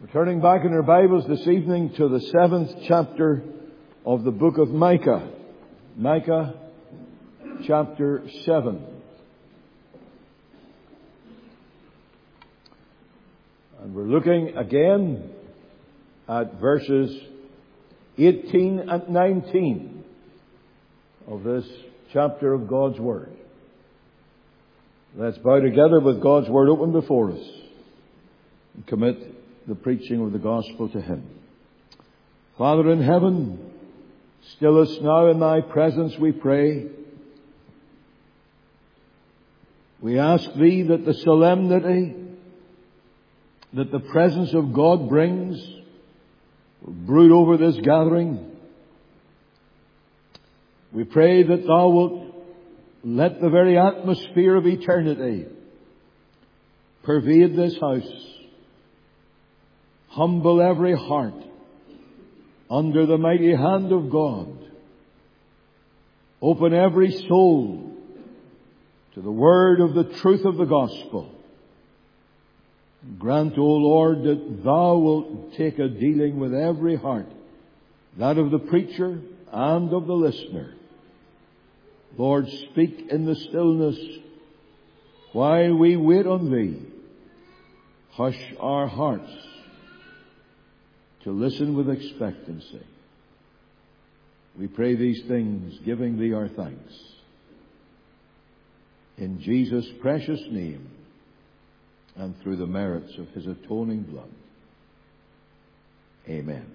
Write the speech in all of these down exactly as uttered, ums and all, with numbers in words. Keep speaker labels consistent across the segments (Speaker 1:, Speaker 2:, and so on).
Speaker 1: We're turning back in our Bibles this evening to the seventh chapter of the book of Micah. Micah chapter seven. And we're looking again at verses eighteen and nineteen of this chapter of God's Word. Let's bow together with God's Word open before us and commit the preaching of the gospel to Him. Father in heaven, still us now in Thy presence, we pray. We ask Thee that the solemnity that the presence of God brings will brood over this gathering. We pray that Thou wilt let the very atmosphere of eternity pervade this house. Humble every heart under the mighty hand of God. Open every soul to the word of the truth of the gospel. Grant, O Lord, that Thou wilt take a dealing with every heart, that of the preacher and of the listener. Lord, speak in the stillness while we wait on Thee. Hush our hearts to listen with expectancy. We pray these things, giving Thee our thanks. In Jesus' precious name, and through the merits of His atoning blood. Amen.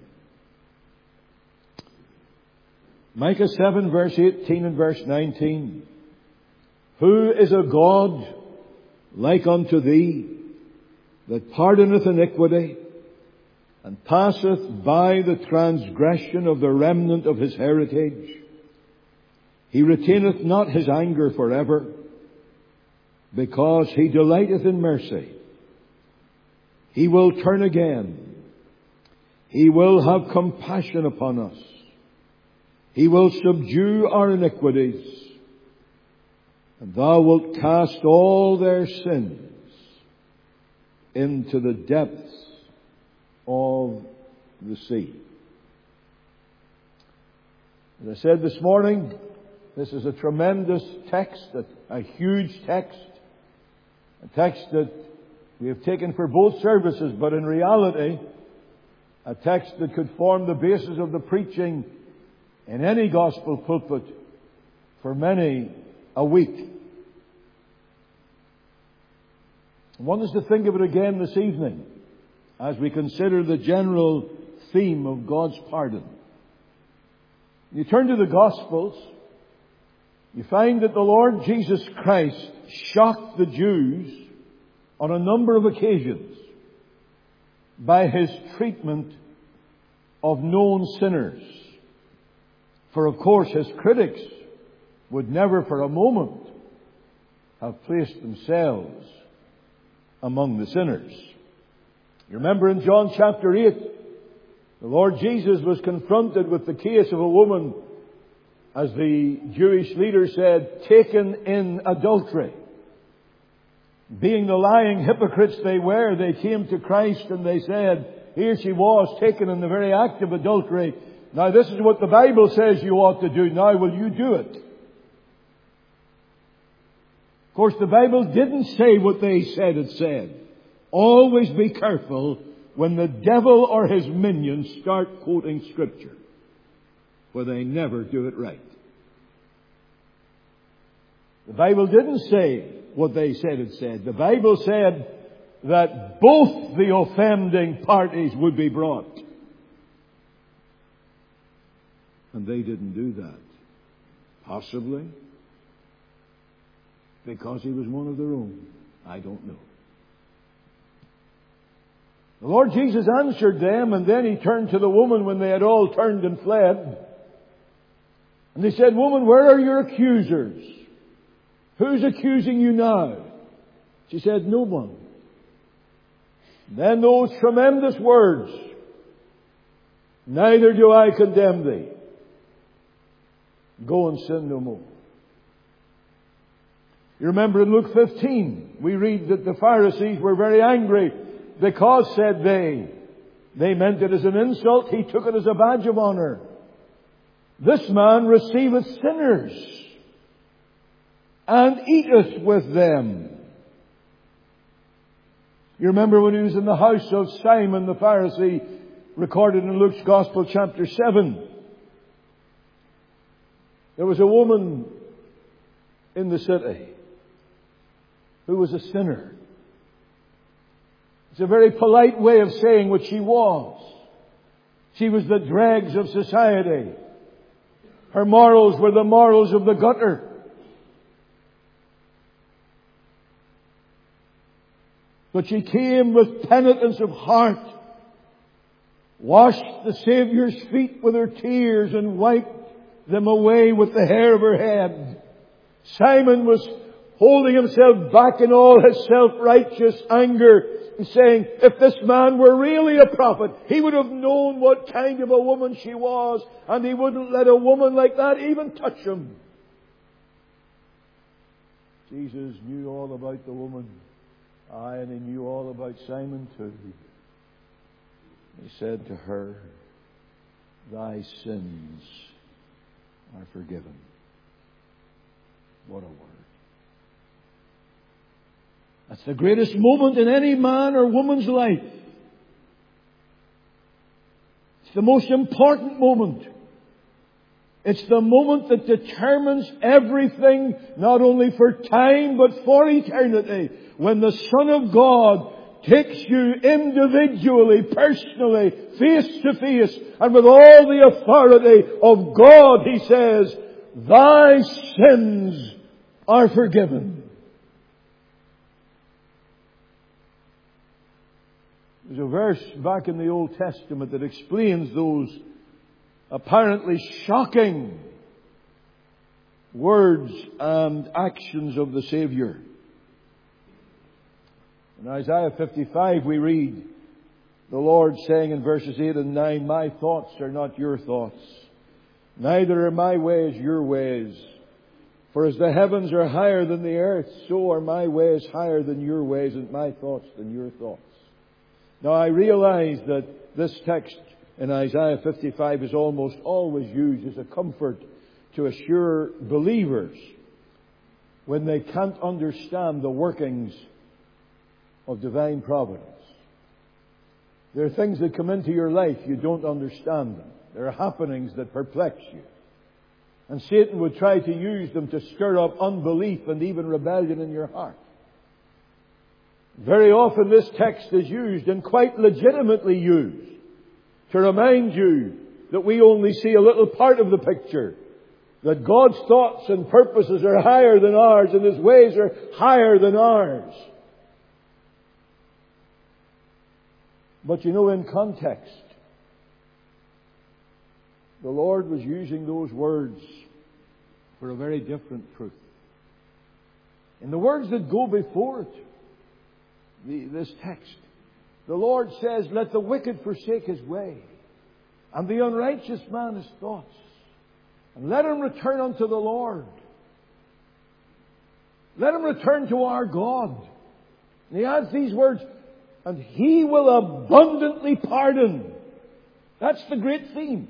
Speaker 1: Micah seven, verse eighteen and verse nineteen. Who is a God like unto Thee, that pardoneth iniquity, and passeth by the transgression of the remnant of His heritage? He retaineth not His anger forever, because He delighteth in mercy. He will turn again. He will have compassion upon us. He will subdue our iniquities, and Thou wilt cast all their sins into the depths of the sea. As I said this morning, this is a tremendous text, a, a huge text, a text that we have taken for both services, but in reality, a text that could form the basis of the preaching in any gospel pulpit for many a week. I want us to think of it again this evening as we consider the general theme of God's pardon. You turn to the Gospels, you find that the Lord Jesus Christ shocked the Jews on a number of occasions by His treatment of known sinners. For of course His critics would never for a moment have placed themselves among the sinners. You remember in John chapter eight, the Lord Jesus was confronted with the case of a woman, as the Jewish leader said, taken in adultery. Being the lying hypocrites they were, they came to Christ and they said, here she was taken in the very act of adultery. Now this is what the Bible says you ought to do. Now will you do it? Of course, the Bible didn't say what they said it said. Always be careful when the devil or his minions start quoting Scripture, for they never do it right. The Bible didn't say what they said it said. The Bible said that both the offending parties would be brought. And they didn't do that. Possibly because He was one of their own. I don't know. The Lord Jesus answered them, and then He turned to the woman when they had all turned and fled. And He said, woman, where are your accusers? Who's accusing you now? She said, no one. And then those tremendous words, neither do I condemn thee. Go and sin no more. You remember in Luke fifteen, we read that the Pharisees were very angry because, said they, They meant it as an insult. He took it as a badge of honor. This man receiveth sinners and eateth with them. You remember when he was in the house of Simon the Pharisee, recorded in Luke's Gospel chapter seven. There was a woman in the city who was a sinner. It's a very polite way of saying what she was. She was the dregs of society. Her morals were the morals of the gutter. But she came with penitence of heart, washed the Saviour's feet with her tears and wiped them away with the hair of her head. Simon was holding himself back in all his self-righteous anger and saying, if this man were really a prophet, he would have known what kind of a woman she was, and he wouldn't let a woman like that even touch him. Jesus knew all about the woman. Aye, and he knew all about Simon too. He said to her, thy sins are forgiven. What a word. That's the greatest moment in any man or woman's life. It's the most important moment. It's the moment that determines everything, not only for time, but for eternity. When the Son of God takes you individually, personally, face to face, and with all the authority of God, He says, thy sins are forgiven. There's a verse back in the Old Testament that explains those apparently shocking words and actions of the Savior. In Isaiah fifty-five we read the Lord saying in verses eight and nine, my thoughts are not your thoughts, neither are my ways your ways. For as the heavens are higher than the earth, so are my ways higher than your ways, and my thoughts than your thoughts. Now I realize that this text in Isaiah fifty-five is almost always used as a comfort to assure believers when they can't understand the workings of divine providence. There are things that come into your life, you don't understand them. There are happenings that perplex you. And Satan would try to use them to stir up unbelief and even rebellion in your heart. Very often this text is used, and quite legitimately used, to remind you that we only see a little part of the picture. That God's thoughts and purposes are higher than ours, and His ways are higher than ours. But you know, in context, the Lord was using those words for a very different truth. In the words that go before it, the, this text, the Lord says, let the wicked forsake his way, and the unrighteous man his thoughts, and let him return unto the Lord. Let him return to our God. And He adds these words, and He will abundantly pardon. That's the great theme.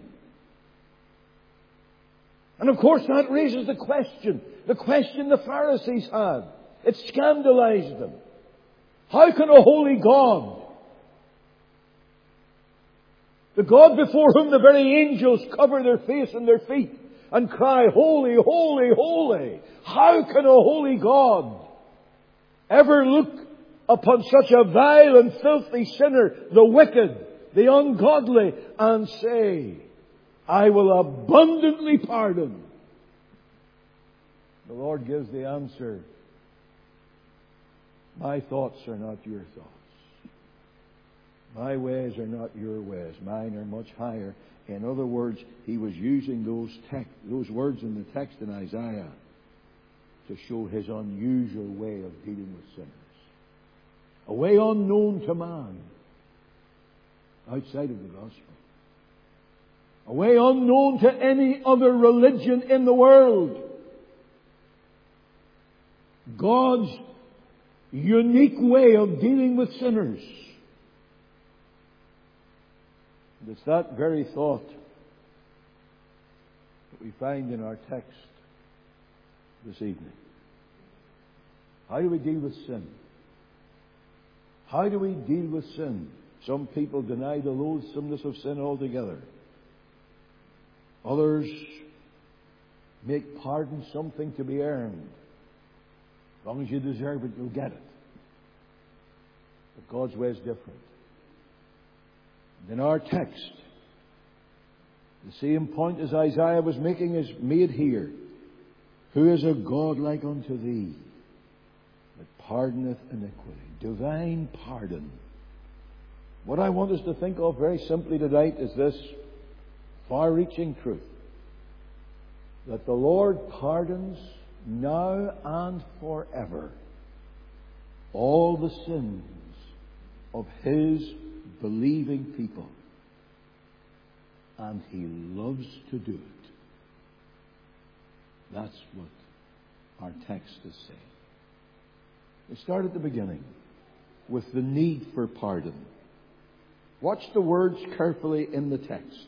Speaker 1: And of course that raises the question, the question the Pharisees had. It scandalized them. How can a holy God, the God before whom the very angels cover their face and their feet and cry, holy, holy, holy, how can a holy God ever look upon such a vile and filthy sinner, the wicked, the ungodly, and say, I will abundantly pardon? The Lord gives the answer, my thoughts are not your thoughts. My ways are not your ways. Mine are much higher. In other words, He was using those text, those words in the text in Isaiah to show His unusual way of dealing with sinners. A way unknown to man outside of the gospel. A way unknown to any other religion in the world. God's unique way of dealing with sinners. And it's that very thought that we find in our text this evening. How do we deal with sin? How do we deal with sin? Some people deny the loathsomeness of sin altogether. Others make pardon something to be earned. As long as you deserve it, you'll get it. But God's way is different. In our text, the same point as Isaiah was making is made here. Who is a God like unto thee, that pardoneth iniquity? Divine pardon. What I want us to think of very simply tonight is this far-reaching truth, that the Lord pardons now and forever all the sins of His believing people. And He loves to do it. That's what our text is saying. We start at the beginning with the need for pardon. Watch the words carefully in the text.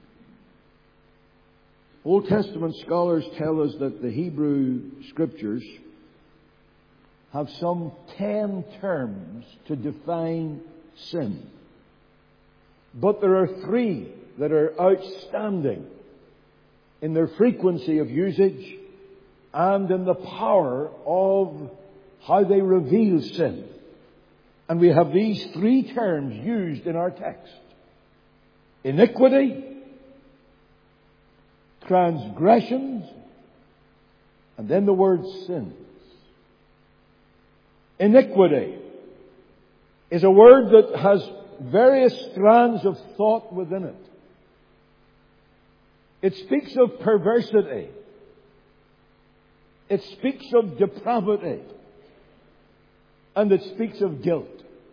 Speaker 1: Old Testament scholars tell us that the Hebrew Scriptures have some ten terms to define sin. But there are three that are outstanding in their frequency of usage and in the power of how they reveal sin. And we have these three terms used in our text: iniquity, transgressions, and then the word sins. Iniquity is a word that has various strands of thought within it. It speaks of perversity. It speaks of depravity. And it speaks of guilt.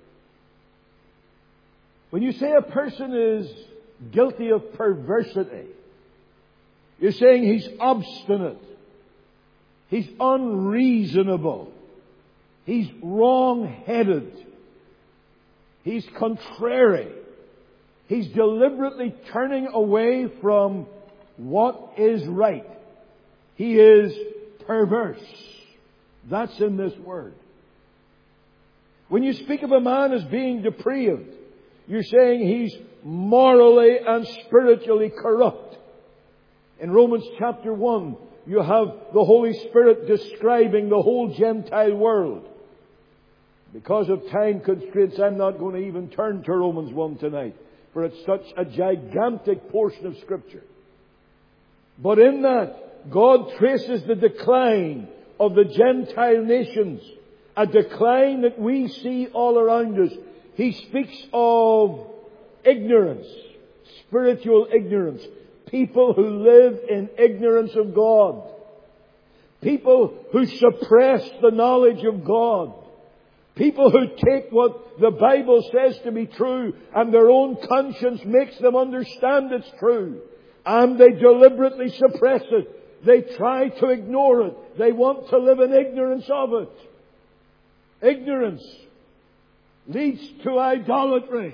Speaker 1: When you say a person is guilty of perversity, you're saying he's obstinate. He's unreasonable. He's wrong-headed. He's contrary. He's deliberately turning away from what is right. He is perverse. That's in this word. When you speak of a man as being depraved, you're saying he's morally and spiritually corrupt. In Romans chapter one, you have the Holy Spirit describing the whole Gentile world. Because of time constraints, I'm not going to even turn to Romans one tonight, for it's such a gigantic portion of Scripture. But in that, God traces the decline of the Gentile nations, a decline that we see all around us. He speaks of ignorance, spiritual ignorance. People who live in ignorance of God. People who suppress the knowledge of God. People who take what the Bible says to be true and their own conscience makes them understand it's true. And they deliberately suppress it. They try to ignore it. They want to live in ignorance of it. Ignorance leads to idolatry.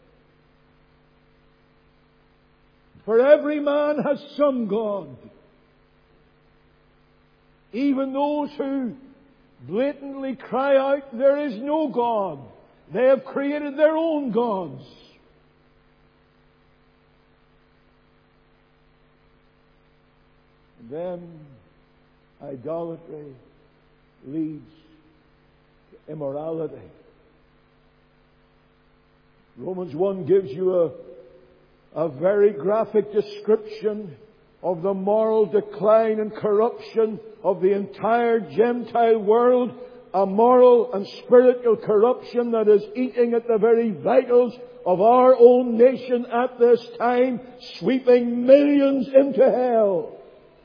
Speaker 1: For every man has some God. Even those who blatantly cry out, there is no God. They have created their own gods. And then idolatry leads to immorality. Romans one gives you a, a very graphic description of the moral decline and corruption of the entire Gentile world, a moral and spiritual corruption that is eating at the very vitals of our own nation at this time, sweeping millions into hell.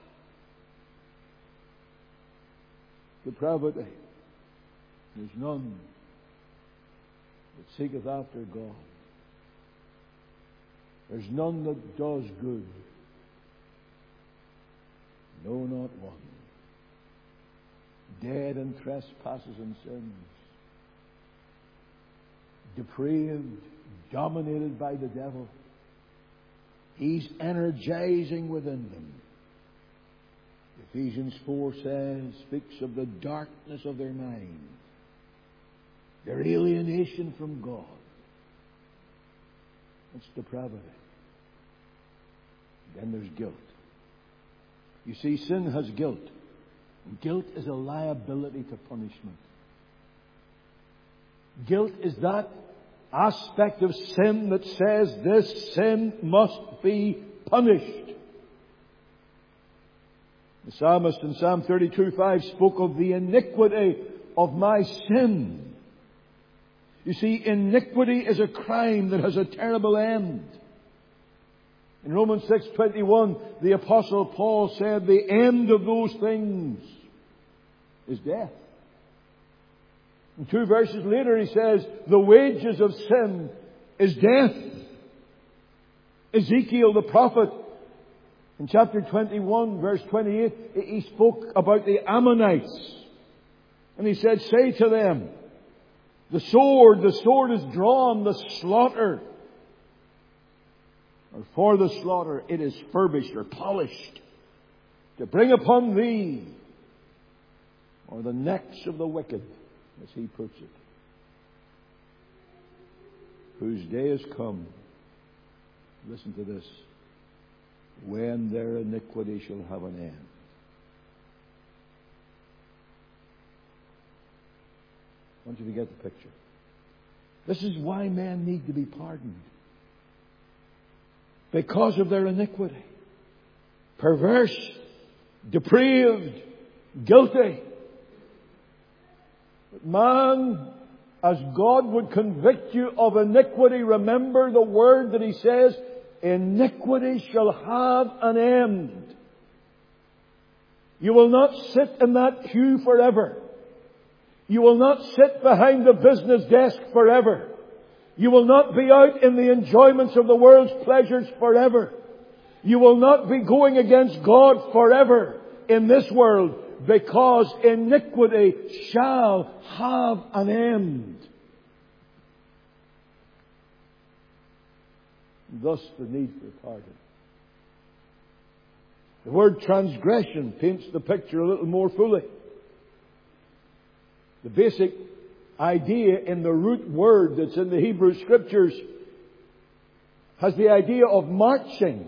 Speaker 1: Depravity. There's none that seeketh after God. There's none that does good. No, not one. Dead in trespasses and sins. Depraved, dominated by the devil. He's energizing within them. Ephesians four says, speaks of the darkness of their mind, their alienation from God. That's depravity. Then there's guilt. You see, sin has guilt. Guilt is a liability to punishment. Guilt is that aspect of sin that says this sin must be punished. The psalmist in Psalm thirty-two five spoke of the iniquity of my sin. You see, iniquity is a crime that has a terrible end. In Romans six twenty-one, the Apostle Paul said the end of those things is death. And two verses later he says, the wages of sin is death. Ezekiel the prophet, in chapter twenty-one, verse twenty-eight, he spoke about the Ammonites. And he said, say to them, the sword, the sword is drawn, the slaughter, or for the slaughter, it is furbished or polished, to bring upon thee, or the necks of the wicked, as he puts it, whose day has come, listen to this, when their iniquity shall have an end. I want you to get the picture. This is why men need to be pardoned. Because of their iniquity. Perverse, depraved, guilty. But man, as God would convict you of iniquity, remember the word that He says, iniquity shall have an end. You will not sit in that pew forever. You will not sit behind the business desk forever. You will not be out in the enjoyments of the world's pleasures forever. You will not be going against God forever in this world, because iniquity shall have an end. Thus the need for pardon. The word transgression paints the picture a little more fully. The basic idea in the root word that's in the Hebrew Scriptures has the idea of marching.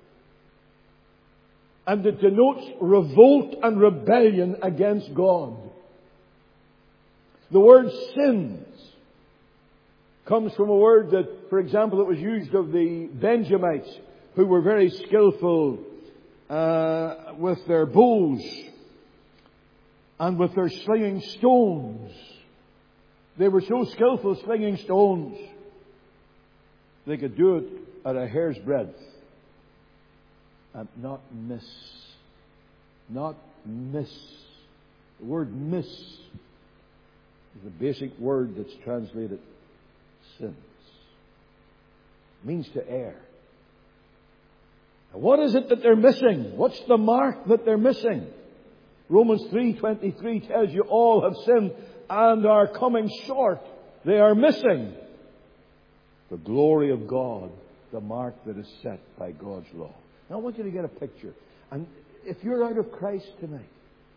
Speaker 1: And it denotes revolt and rebellion against God. The word sins comes from a word that, for example, it was used of the Benjamites, who were very skillful uh, with their bows and with their slinging stones. They were so skillful slinging stones, they could do it at a hair's breadth and not miss. Not miss. The word miss is the basic word that's translated sins. It means to err. Now, what is it that they're missing? What's the mark that they're missing? Romans three twenty-three tells you all have sinned and are coming short. They are missing the glory of God, the mark that is set by God's law. Now I want you to get a picture. And if you're out of Christ tonight,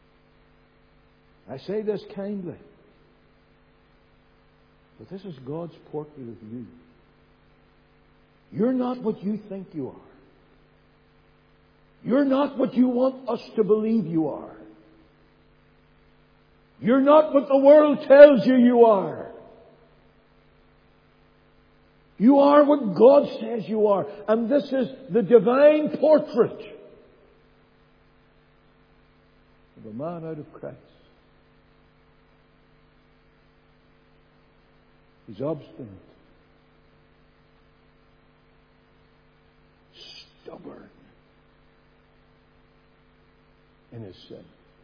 Speaker 1: I say this kindly, but this is God's portrait of you. You're not what you think you are. You're not what you want us to believe you are. You're not what the world tells you you are. You are what God says you are. And this is the divine portrait of a man out of Christ. He's obstinate, stubborn in his sin,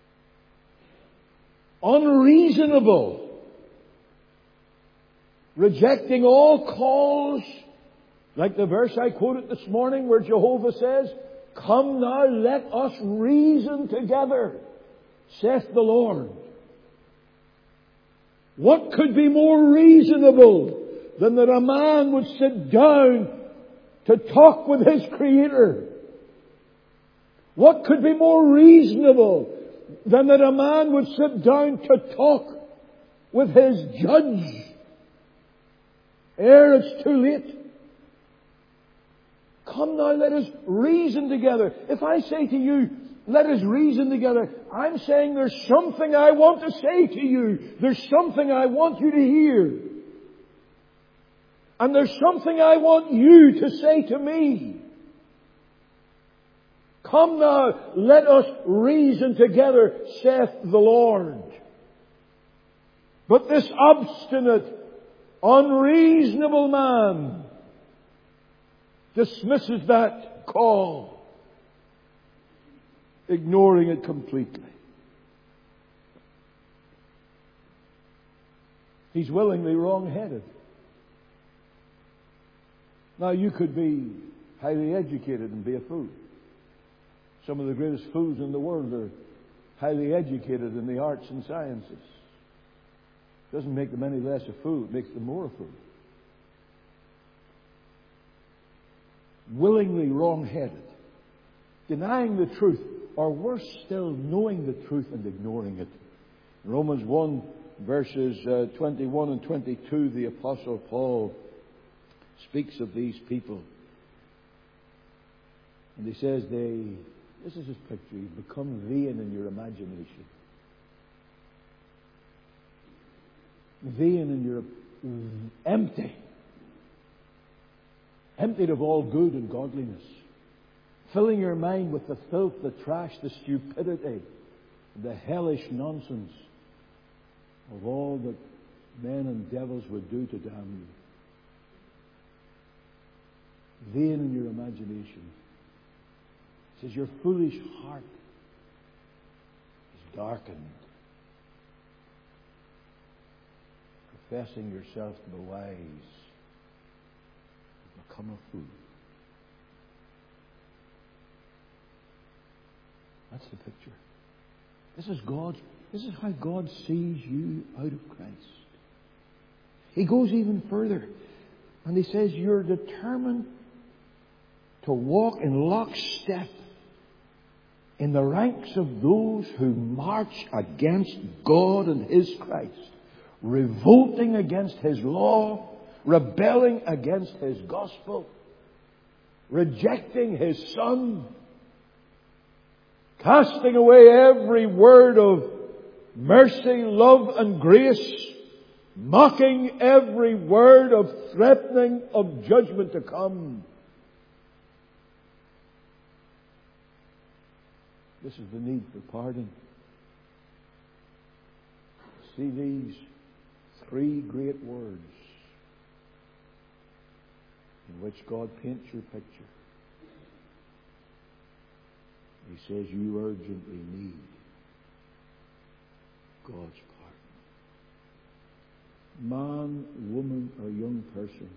Speaker 1: unreasonable, rejecting all calls, like the verse I quoted this morning where Jehovah says, "Come now, let us reason together, saith the Lord." What could be more reasonable than that a man would sit down to talk with his Creator. What could be more reasonable than that a man would sit down to talk with his Judge ere it's too late? Come now, let us reason together. If I say to you, let us reason together, I'm saying there's something I want to say to you. There's something I want you to hear. And there's something I want you to say to me. Come now, let us reason together, saith the Lord. But this obstinate, unreasonable man dismisses that call, ignoring it completely. He's willingly wrong-headed. Now, you could be highly educated and be a fool. Some of the greatest fools in the world are highly educated in the arts and sciences. Doesn't make them any less a fool. It makes them more a fool. Willingly wrong-headed. Denying the truth, or worse still, knowing the truth and ignoring it. In Romans one, verses uh, twenty-one and twenty-two, the Apostle Paul speaks of these people. And he says they, this is his picture, you become vain in your imagination. Vain in your empty. Emptied of all good and godliness. Filling your mind with the filth, the trash, the stupidity, the hellish nonsense of all that men and devils would do to damn you. Vain in your imagination. It says your foolish heart is darkened. Professing yourself to be wise, become a fool. That's the picture. This is God's, this is how God sees you out of Christ. He goes even further and he says you're determined to walk in lockstep in the ranks of those who march against God and His Christ, revolting against His law, rebelling against His gospel, rejecting His Son, casting away every word of mercy, love and grace, mocking every word of threatening of judgment to come. This is the need for pardon. See these three great words in which God paints your picture. He says you urgently need God's pardon. Man, woman, or young person,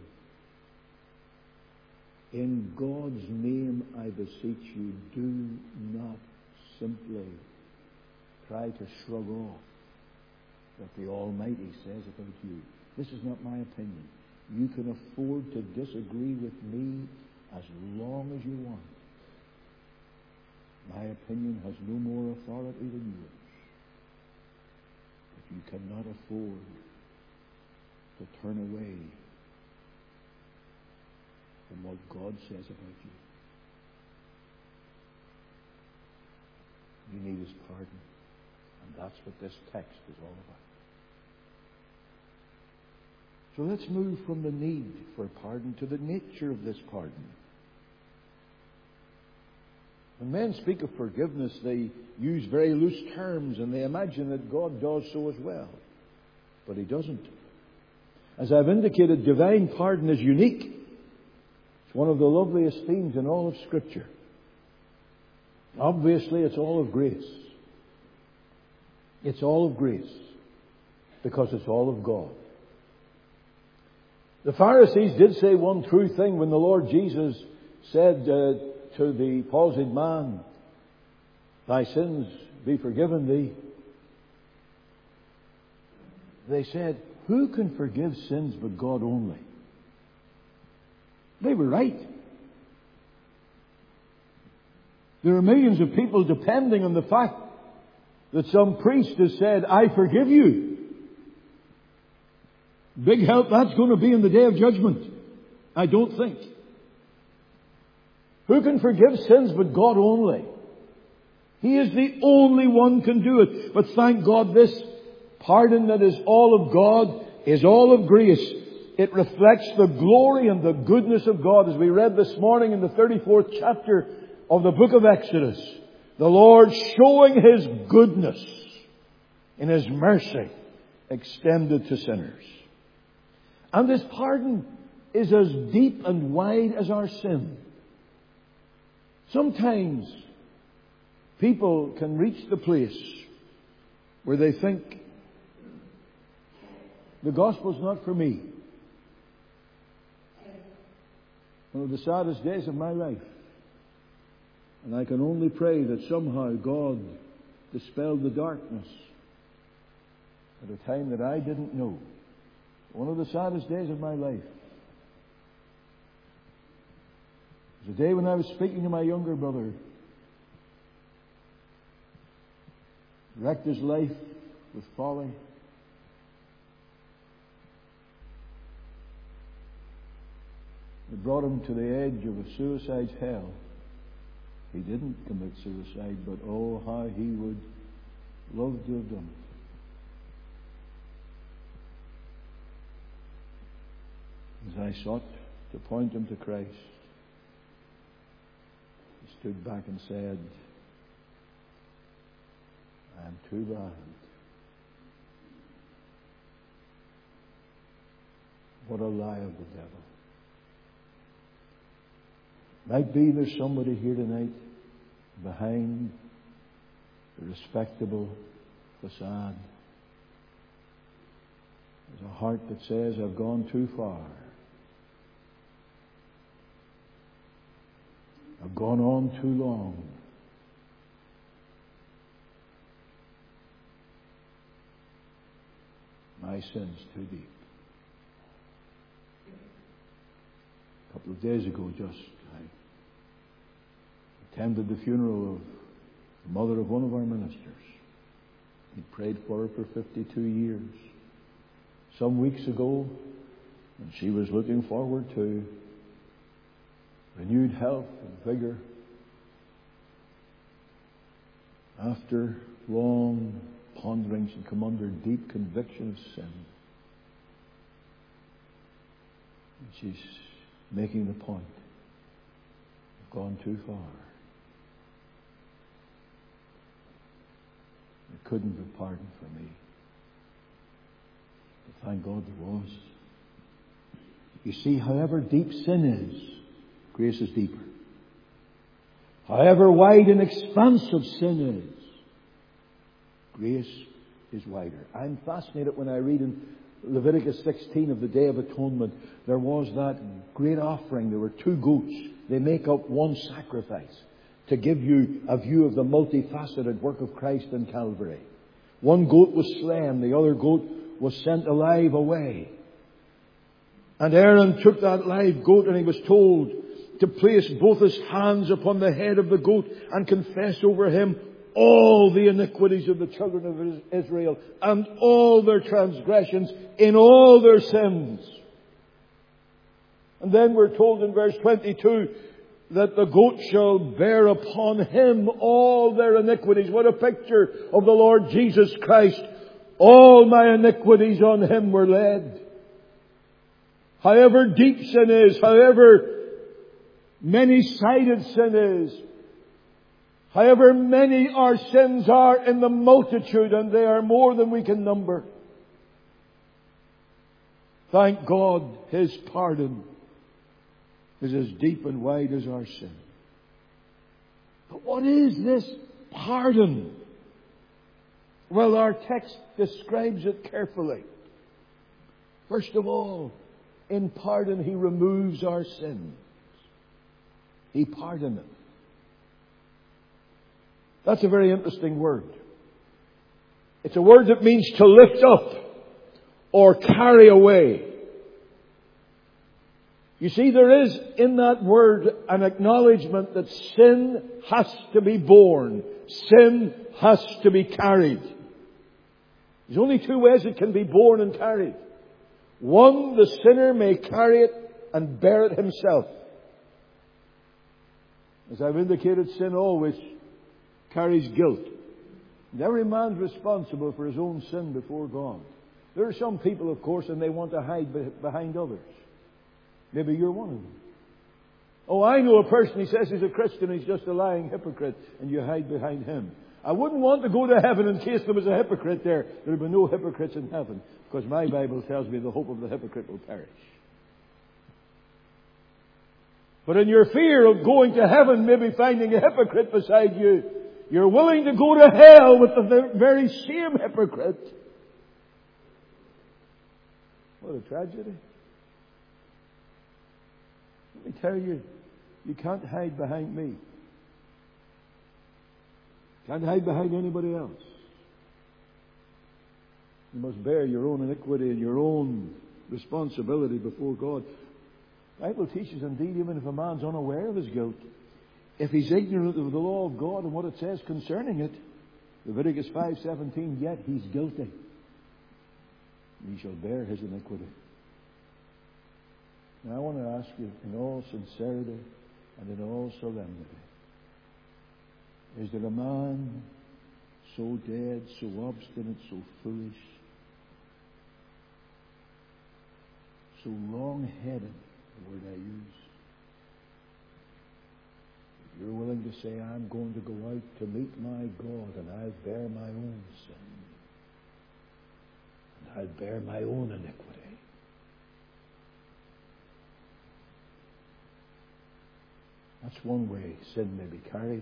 Speaker 1: in God's name I beseech you, do not simply try to shrug off what the Almighty says about you. This is not my opinion. You can afford to disagree with me as long as you want. My opinion has no more authority than yours. But you cannot afford to turn away from what God says about you. You need His pardon. And that's what this text is all about. So let's move from the need for pardon to the nature of this pardon. When men speak of forgiveness, they use very loose terms and they imagine that God does so as well. But He doesn't. As I've indicated, divine pardon is unique. It's one of the loveliest themes in all of Scripture. Obviously, it's all of grace. It's all of grace because it's all of God. The Pharisees did say one true thing when the Lord Jesus said uh, to the palsied man, "Thy sins be forgiven thee." They said, "Who can forgive sins but God only?" They were right. There are millions of people depending on the fact that some priest has said, I forgive you. Big help that's going to be in the day of judgment. I don't think. Who can forgive sins but God only? He is the only one can do it. But thank God, this pardon that is all of God is all of grace. It reflects the glory and the goodness of God, as we read this morning in the thirty-fourth chapter of the book of Exodus. The Lord showing His goodness in His mercy extended to sinners. And this pardon is as deep and wide as our sin. Sometimes people can reach the place where they think, the gospel's not for me. One of the saddest days of my life. And I can only pray that somehow God dispelled the darkness at a time that I didn't know. One of the saddest days of my life. It was the day when I was speaking to my younger brother. Wrecked his life with folly. It brought him to the edge of a suicide's hell. He didn't commit suicide, but oh, how he would love to have done it. As I sought to point him to Christ, he stood back and said, I'm too bad. What a lie of the devil. Might be there's somebody here tonight behind the respectable facade. There's a heart that says, I've gone too far. I've gone on too long. My sin's too deep. A couple of days ago, just I attended the funeral of the mother of one of our ministers. He prayed for her for fifty-two years. Some weeks ago, when she was looking forward to renewed health and vigor, after long ponderings and come under deep conviction of sin, and she's making the point, I've gone too far. There couldn't be pardon for me. But thank God there was. You see, however deep sin is, grace is deeper. However wide and expansive sin is, grace is wider. I'm fascinated when I read in Leviticus sixteen of the Day of Atonement, there was that great offering. There were two goats. They make up one sacrifice to give you a view of the multifaceted work of Christ in Calvary. One goat was slain. The other goat was sent alive away. And Aaron took that live goat and he was told to place both his hands upon the head of the goat and confess over him all the iniquities of the children of Israel and all their transgressions in all their sins. And then we're told in verse twenty-two that the goat shall bear upon him all their iniquities. What a picture of the Lord Jesus Christ. All my iniquities on him were laid. However deep sin is, however many-sided sin is, however many our sins are in the multitude, and they are more than we can number, thank God His pardon is as deep and wide as our sin. But what is this pardon? Well, our text describes it carefully. First of all, in pardon He removes our sins. He pardoneth. That's a very interesting word. It's a word that means to lift up or carry away. You see, there is in that word an acknowledgement that sin has to be borne. Sin has to be carried. There's only two ways it can be borne and carried. One, the sinner may carry it and bear it himself. As I've indicated, sin always carries guilt. And every man's responsible for his own sin before God. There are some people, of course, and they want to hide behind others. Maybe you're one of them. Oh, I know a person, he says he's a Christian, he's just a lying hypocrite, and you hide behind him. I wouldn't want to go to heaven in case there was a hypocrite there. There would be no hypocrites in heaven, because my Bible tells me the hope of the hypocrite will perish. But in your fear of going to heaven, maybe finding a hypocrite beside you, you're willing to go to hell with the very same hypocrite. What a tragedy. Let me tell you, you can't hide behind me. You can't hide behind anybody else. You must bear your own iniquity and your own responsibility before God. The Bible teaches, indeed, even if a man's unaware of his guilt, if he's ignorant of the law of God and what it says concerning it, Leviticus five seventeen, yet he's guilty. He shall bear his iniquity. Now I want to ask you, in all sincerity and in all solemnity, is there a man so dead, so obstinate, so foolish, so wrong-headed, the word I use, if you're willing to say, I'm going to go out to meet my God and I'll bear my own sin, and I'll bear my own iniquity. That's one way sin may be carried.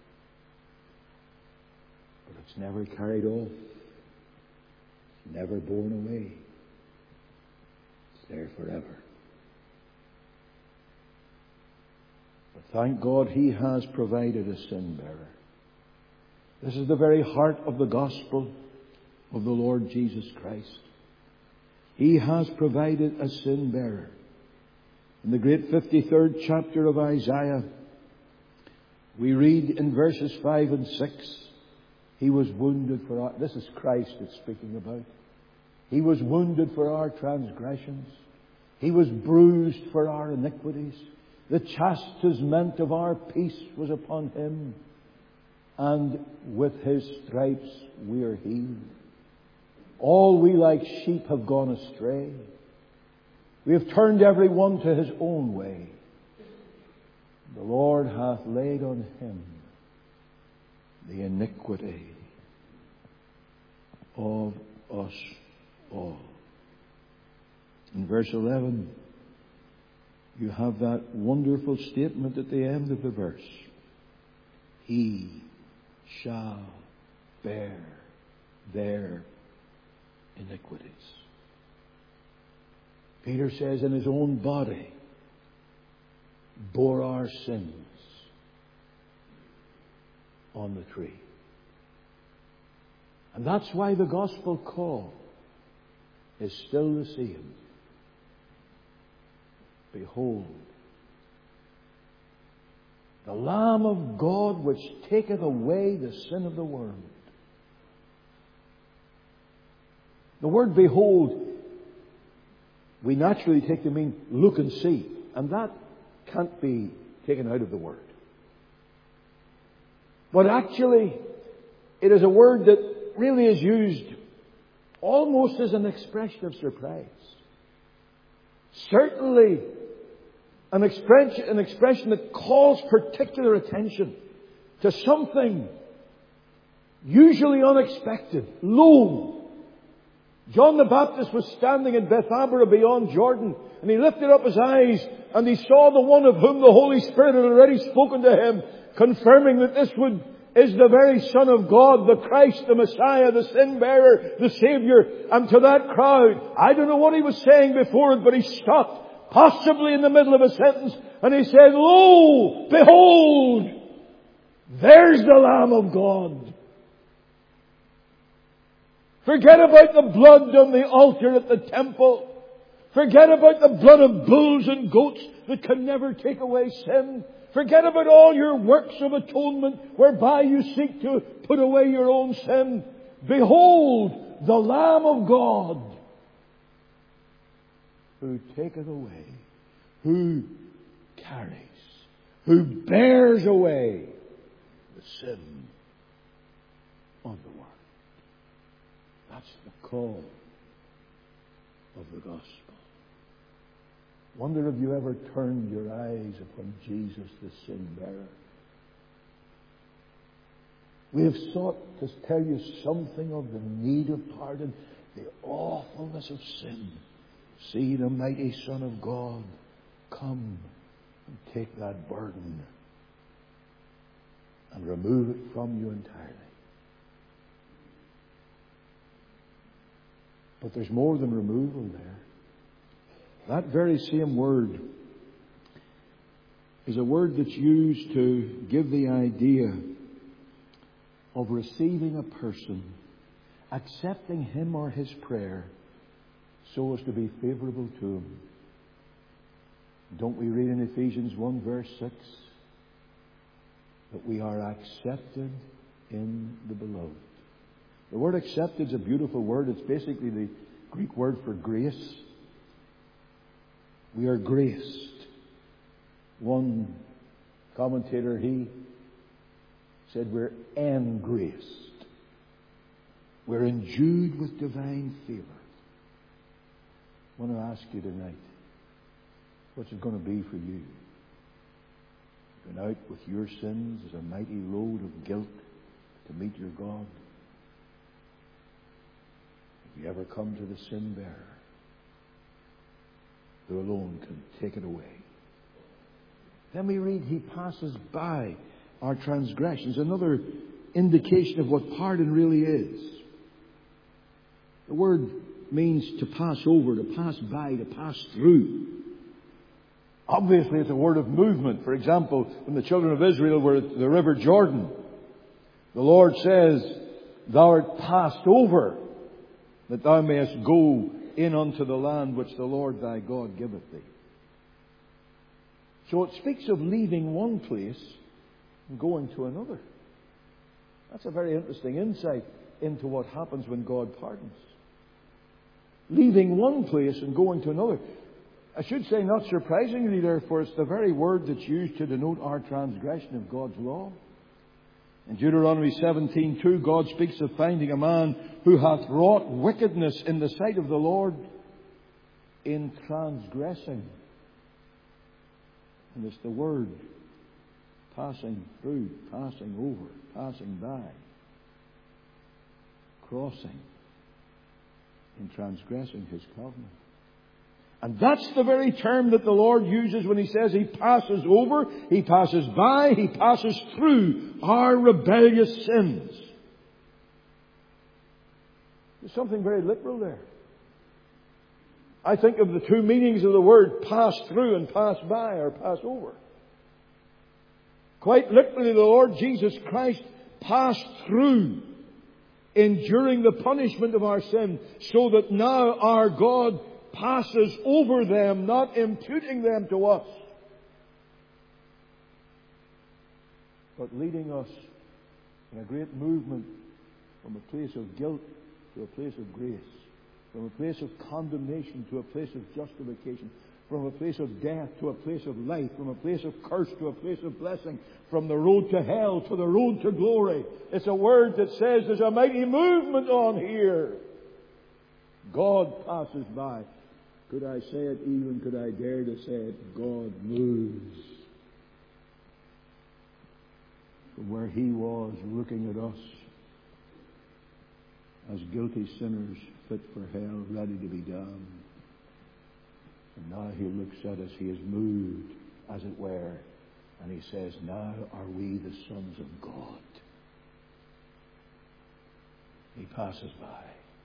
Speaker 1: But it's never carried off. It's never borne away. It's there forever. But thank God He has provided a sin bearer. This is the very heart of the gospel of the Lord Jesus Christ. He has provided a sin bearer. In the great fifty-third chapter of Isaiah, we read in verses five and six, He was wounded for our... This is Christ it's speaking about. He was wounded for our transgressions. He was bruised for our iniquities. The chastisement of our peace was upon Him. And with His stripes we are healed. All we like sheep have gone astray. We have turned every one to his own way. The Lord hath laid on Him the iniquity of us all. In verse eleven, you have that wonderful statement at the end of the verse. He shall bear their iniquities. Peter says, in His own body bore our sins on the tree. And that's why the gospel call is still the same. Behold, the Lamb of God which taketh away the sin of the world. The word behold, we naturally take to mean look and see. And that can't be taken out of the word. But actually, it is a word that really is used almost as an expression of surprise. Certainly, an expression, an expression that calls particular attention to something usually unexpected. Lo! John the Baptist was standing in Bethabara beyond Jordan, and he lifted up his eyes and he saw the one of whom the Holy Spirit had already spoken to him, confirming that this would, is the very Son of God, the Christ, the Messiah, the sin bearer, the Savior. And to that crowd, I don't know what he was saying before it, but he stopped, possibly in the middle of a sentence, and he said, Lo, behold, there's the Lamb of God. Forget about the blood on the altar at the temple. Forget about the blood of bulls and goats that can never take away sin. Forget about all your works of atonement whereby you seek to put away your own sin. Behold, the Lamb of God, who taketh away, who carries, who bears away the sin of the world. That's the call of the gospel. Wonder if you ever turned your eyes upon Jesus, the sin bearer. We have sought to tell you something of the need of pardon, the awfulness of sin. See the mighty Son of God come and take that burden and remove it from you entirely. But there's more than removal there. That very same word is a word that's used to give the idea of receiving a person, accepting him or his prayer so as to be favourable to him. Don't we read in Ephesians one verse six that we are accepted in the beloved? The word accepted is a beautiful word. It's basically the Greek word for grace. We are graced. One commentator, he said we're engraced. We're endued with divine favour. I want to ask you tonight, what's it going to be for you? Going out with your sins as a mighty load of guilt to meet your God? Have you ever come to the sin bearer, who alone can take it away? Then we read, He passes by our transgressions. Another indication of what pardon really is. The word means to pass over, to pass by, to pass through. Obviously, it's a word of movement. For example, when the children of Israel were at the river Jordan, the Lord says, Thou art passed over, that thou mayest go in unto the land which the Lord thy God giveth thee. So it speaks of leaving one place and going to another. That's a very interesting insight into what happens when God pardons. Leaving one place and going to another. I should say, not surprisingly, therefore, it's the very word that's used to denote our transgression of God's law. In Deuteronomy seventeen two, God speaks of finding a man who hath wrought wickedness in the sight of the Lord in transgressing. And it's the word passing through, passing over, passing by, crossing, in transgressing His covenant. And that's the very term that the Lord uses when He says He passes over, He passes by, He passes through our rebellious sins. There's something very literal there. I think of the two meanings of the word pass through and pass by or pass over. Quite literally, the Lord Jesus Christ passed through, enduring the punishment of our sin, so that now our God passes over them, not imputing them to us, but leading us in a great movement from a place of guilt to a place of grace, from a place of condemnation to a place of justification, from a place of death to a place of life, from a place of curse to a place of blessing, from the road to hell to the road to glory. It's a word that says there's a mighty movement on here. God passes by. Could I say it even? Could I dare to say it? God moves. From where He was looking at us as guilty sinners fit for hell, ready to be damned. And now He looks at us. He is moved, as it were. And He says, now are we the sons of God. He passes by.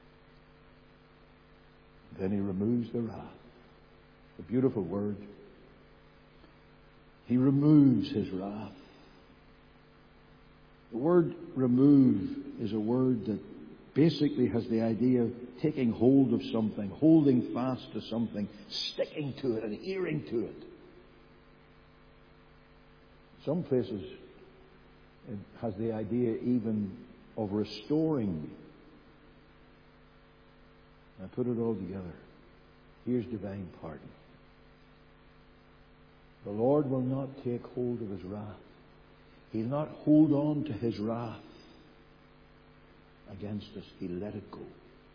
Speaker 1: Then He removes the wrath. A beautiful word. He removes His wrath. The word remove is a word that basically has the idea of taking hold of something, holding fast to something, sticking to it, adhering to it. Some places it has the idea even of restoring. Now put it all together. Here's divine pardon. The Lord will not take hold of His wrath. He'll not hold on to His wrath against us. He'll let it go.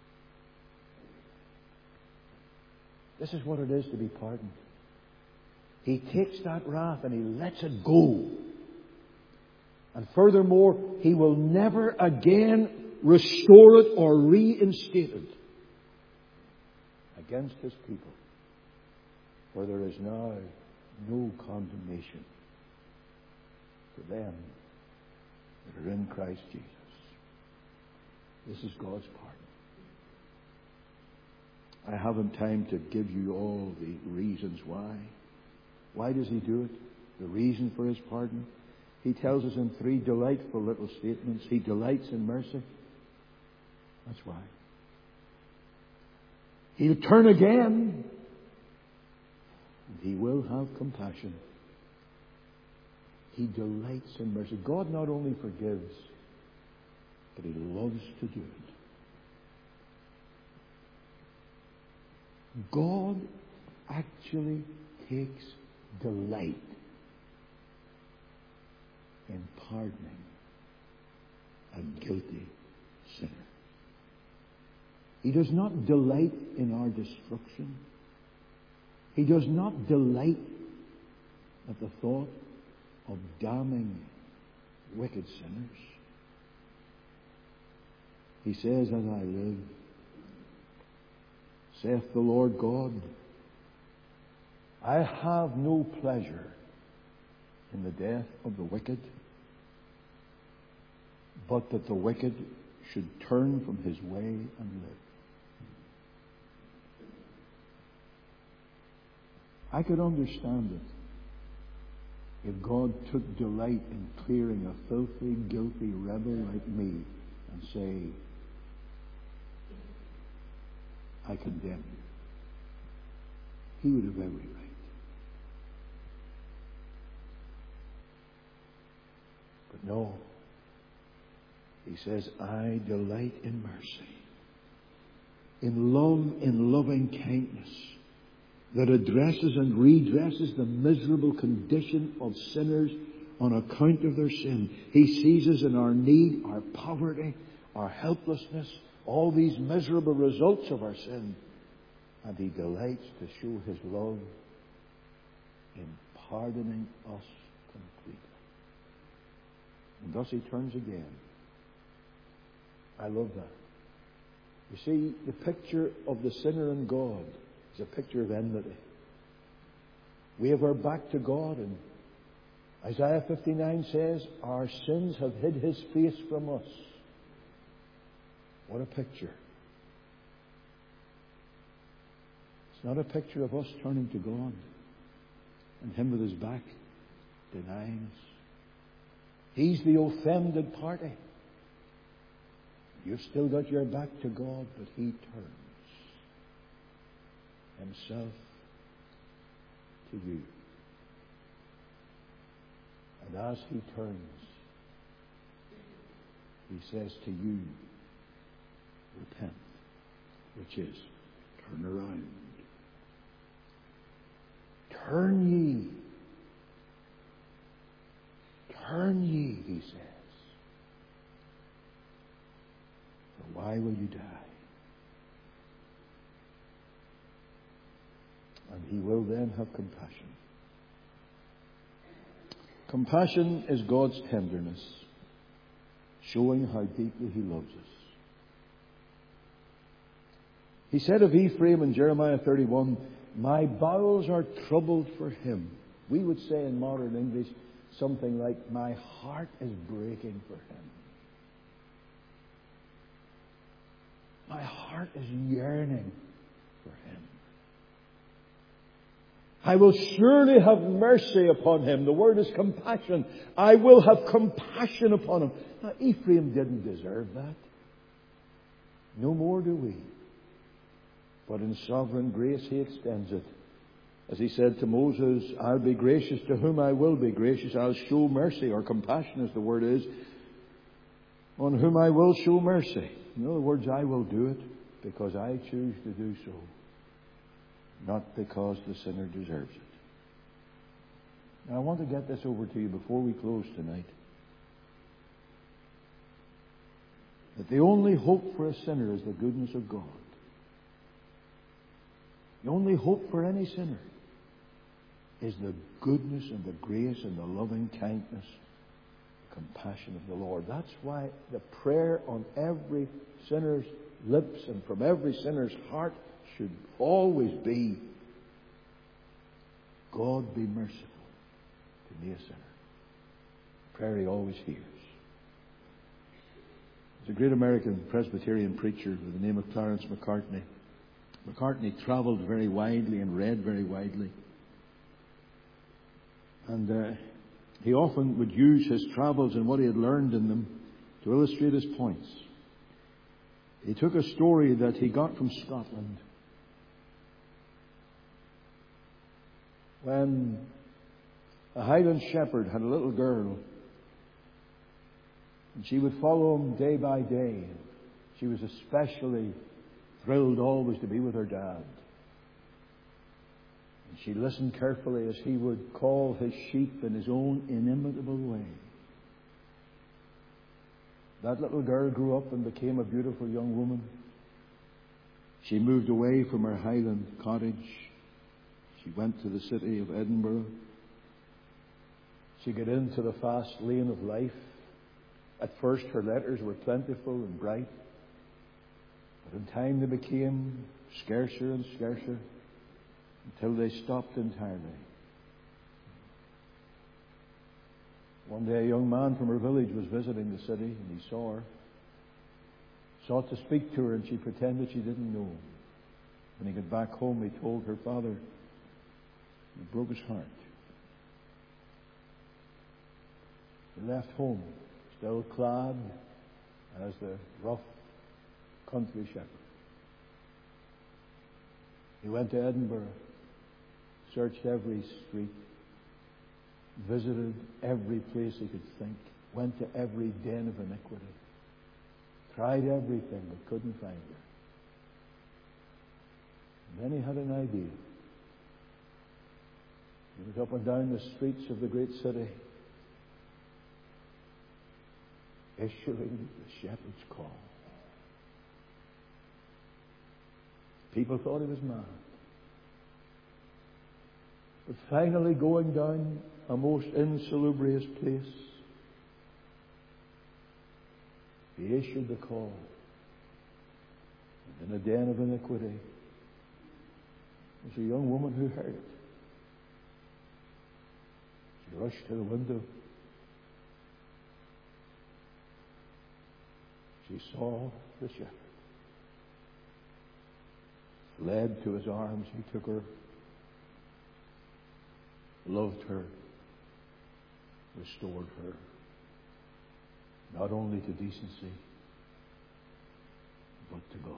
Speaker 1: This is what it is to be pardoned. He takes that wrath and He lets it go. And furthermore, He will never again restore it or reinstate it against His people, for there is now no condemnation to them that are in Christ Jesus. This is God's pardon. I haven't time to give you all the reasons why. Why does He do it? The reason for His pardon. He tells us in three delightful little statements. He delights in mercy. That's why. He'll turn again. And He will have compassion. He delights in mercy. God not only forgives, but He loves to do it. God actually takes delight in pardoning a guilty sinner. He does not delight in our destruction. He does not delight at the thought of damning wicked sinners. He says, as I live, saith the Lord God, I have no pleasure in the death of the wicked, but that the wicked should turn from his way and live. I could understand it if God took delight in clearing a filthy, guilty rebel like me and say, I condemn you. He would have every right. But no. He says, I delight in mercy, in love, in loving kindness, that addresses and redresses the miserable condition of sinners on account of their sin. He sees us in our need, our poverty, our helplessness, all these miserable results of our sin. And He delights to show His love in pardoning us completely. And thus He turns again. I love that. You see, the picture of the sinner and God is a picture of enmity. We have our back to God, and Isaiah fifty-nine says, our sins have hid His face from us. What a picture. It's not a picture of us turning to God and Him with His back denying us. He's the offended party. You've still got your back to God, but He turns Himself to you. And as He turns, He says to you, repent, which is turn around. Turn ye. Turn ye, He says. For why will you die? And He will then have compassion. Compassion is God's tenderness, showing how deeply He loves us. He said of Ephraim in Jeremiah thirty-one, my bowels are troubled for him. We would say in modern English something like, my heart is breaking for him. My heart is yearning for him. I will surely have mercy upon him. The word is compassion. I will have compassion upon him. Now, Ephraim didn't deserve that. No more do we. But in sovereign grace He extends it. As He said to Moses, I'll be gracious to whom I will be gracious. I'll show mercy, or compassion as the word is, on whom I will show mercy. In other words, I will do it because I choose to do so, not because the sinner deserves it. Now, I want to get this over to you before we close tonight. That the only hope for a sinner is the goodness of God. The only hope for any sinner is the goodness and the grace and the loving kindness, the compassion of the Lord. That's why the prayer on every sinner's lips and from every sinner's heart should always be, God be merciful to me a sinner. Prayer He always hears. There's a great American Presbyterian preacher with the name of Clarence Macartney. Macartney travelled very widely and read very widely. And uh, he often would use his travels and what he had learned in them to illustrate his points. He took a story that he got from Scotland when a Highland shepherd had a little girl, and she would follow him day by day. She was especially thrilled always to be with her dad. And she listened carefully as he would call his sheep in his own inimitable way. That little girl grew up and became a beautiful young woman. She moved away from her Highland cottage. She went to the city of Edinburgh. She got into the fast lane of life. At first her letters were plentiful and bright, but in time they became scarcer and scarcer until they stopped entirely. One day a young man from her village was visiting the city, and he saw her, sought to speak to her, and she pretended she didn't know him. When he got back home, he told her father, it broke his heart. He left home, still clad as the rough country shepherd. He went to Edinburgh, searched every street, visited every place he could think, went to every den of iniquity, tried everything but couldn't find her. And then he had an idea. He was up and down the streets of the great city, issuing the shepherd's call. People thought he was mad. But finally, going down a most insalubrious place, he issued the call. And in a den of iniquity was a young woman who heard it. She rushed to the window. She saw the shepherd. Led to his arms, he took her, loved her, restored her, not only to decency, but to God.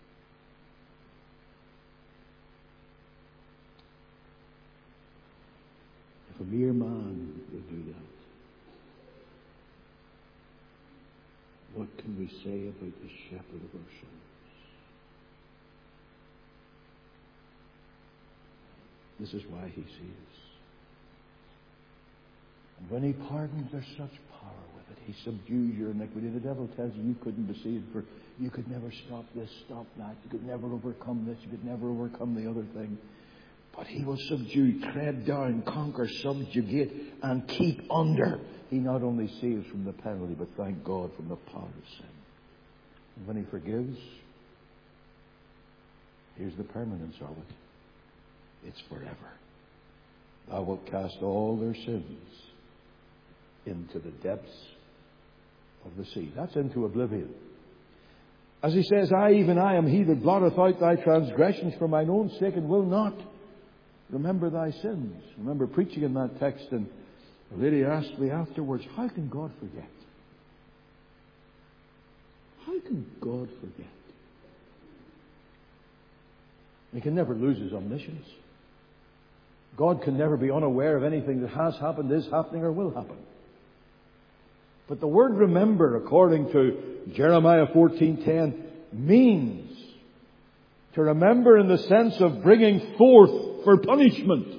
Speaker 1: If a mere man would do that, what can we say about the shepherd of our souls? This is why he sees. And when he pardons, there's such power with it. He subdues your iniquity. The devil tells you you couldn't be saved, for you could never stop this, stop that. You could never overcome this. You could never overcome the other thing. But he will subdue, tread down, conquer, subjugate, and keep under. He not only saves from the penalty, but thank God from the power of sin. And when he forgives, here's the permanence of it. It's forever. Thou wilt cast all their sins into the depths of the sea. That's into oblivion. As he says, I, even I, am he that blotteth out thy transgressions for mine own sake, and will not remember thy sins. I remember preaching in that text, and a lady asked me afterwards, how can God forget? How can God forget? He can never lose His omniscience. God can never be unaware of anything that has happened, is happening, or will happen. But the word remember, according to Jeremiah fourteen ten, means to remember in the sense of bringing forth for punishment.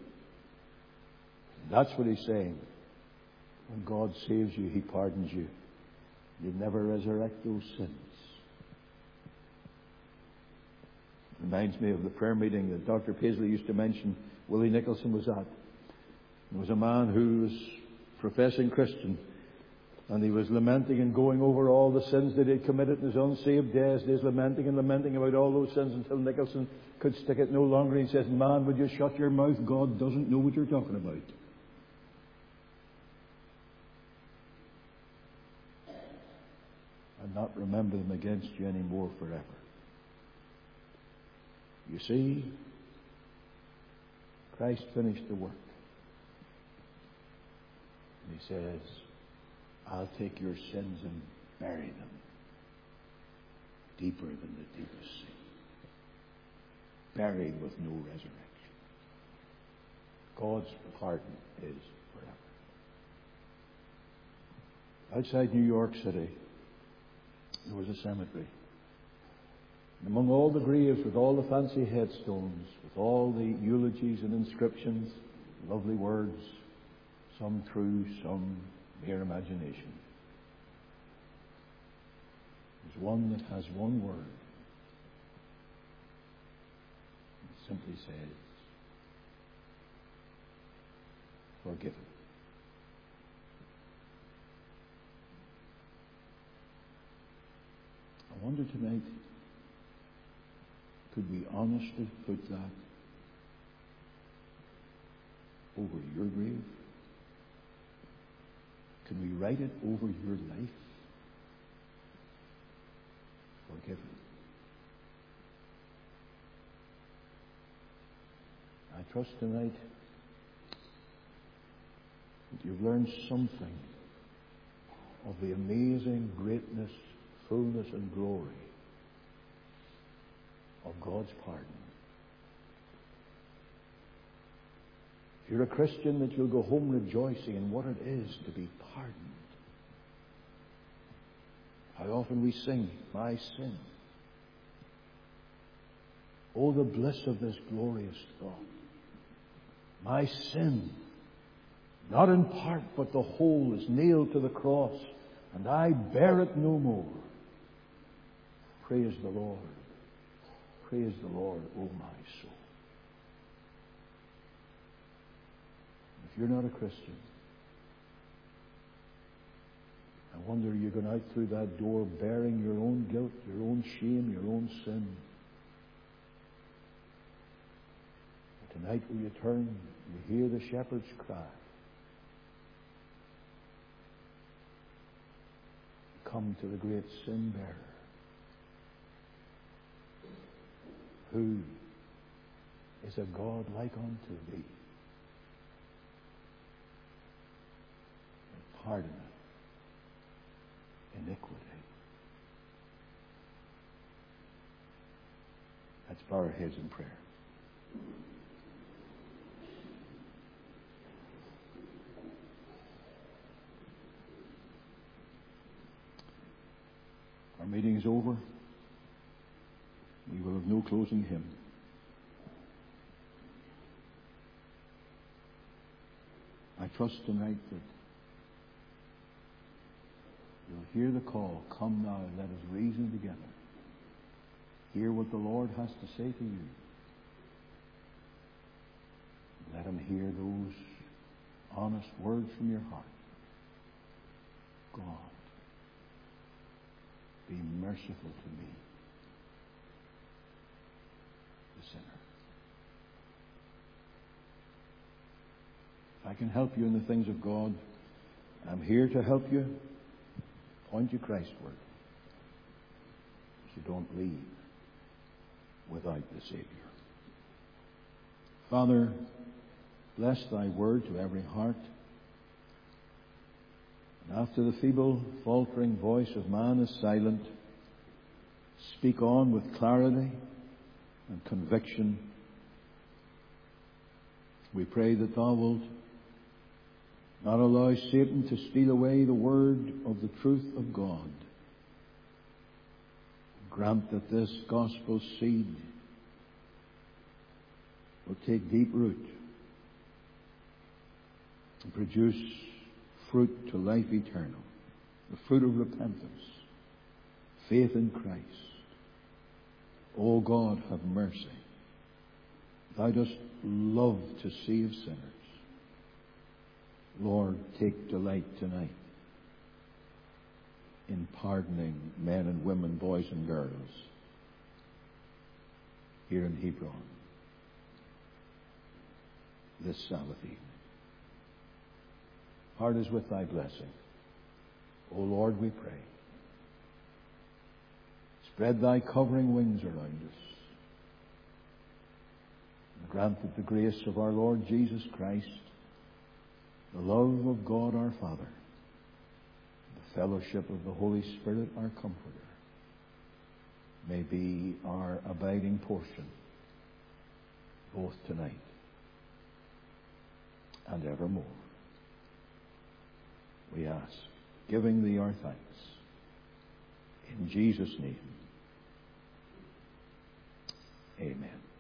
Speaker 1: That's what He's saying. When God saves you, He pardons you. He'll never resurrect those sins. Reminds me of the prayer meeting that Doctor Paisley used to mention Willie Nicholson was at. There was a man who was professing Christian, and he was lamenting and going over all the sins that he had committed in his unsaved days. He was lamenting and lamenting about all those sins until Nicholson could stick it no longer. He says, "Man, would you shut your mouth? God doesn't know what you're talking about." And not remember them against you anymore forever. You see, Christ finished the work. And He says, "I'll take your sins and bury them deeper than the deepest sea, buried with no resurrection." God's pardon is forever. Outside New York City, there was a cemetery. And among all the graves with all the fancy headstones, with all the eulogies and inscriptions, lovely words, some true, some mere imagination, there's one that has one word. It simply says, "Forgiven." I wonder tonight, could we honestly put that over your grave? Can we write it over your life? Forgiven. I trust tonight that you've learned something of the amazing greatness, fullness and glory of God's pardon. If you're a Christian, that you'll go home rejoicing in what it is to be pardoned. How often we sing, "My sin." Oh, the bliss of this glorious thought. My sin, not in part but the whole, is nailed to the cross, and I bear it no more. Praise the Lord. Praise the Lord, O my soul. If you're not a Christian, I wonder, you're going out through that door bearing your own guilt, your own shame, your own sin. But tonight will you turn, you hear the shepherd's cry. Come to the great sin bearer, who is a God like unto thee, and pardoneth iniquity. Let's bow our heads in prayer. Our meeting is over. We will have no closing hymn. I trust tonight that you'll hear the call, "Come now, let us reason together." Hear what the Lord has to say to you. Let him hear those honest words from your heart. God, be merciful to me, the sinner. If I can help you in the things of God, I'm here to help you. Point you Christward, so don't leave without the Savior. Father, bless thy word to every heart. And after the feeble, faltering voice of man is silent, speak on with clarity and conviction. We pray that Thou wilt not allow Satan to steal away the word of the truth of God. Grant that this gospel seed will take deep root and produce fruit to life eternal, the fruit of repentance, faith in Christ. O God, have mercy. Thou dost love to save sinners. Lord, take delight tonight in pardoning men and women, boys and girls here in Hebron this Sabbath evening. Heart is with Thy blessing. O Lord, we pray. Spread Thy covering wings around us. And grant that the grace of our Lord Jesus Christ, the love of God our Father, the fellowship of the Holy Spirit our Comforter, may be our abiding portion both tonight and evermore. We ask, giving Thee our thanks, in Jesus' name. Amen.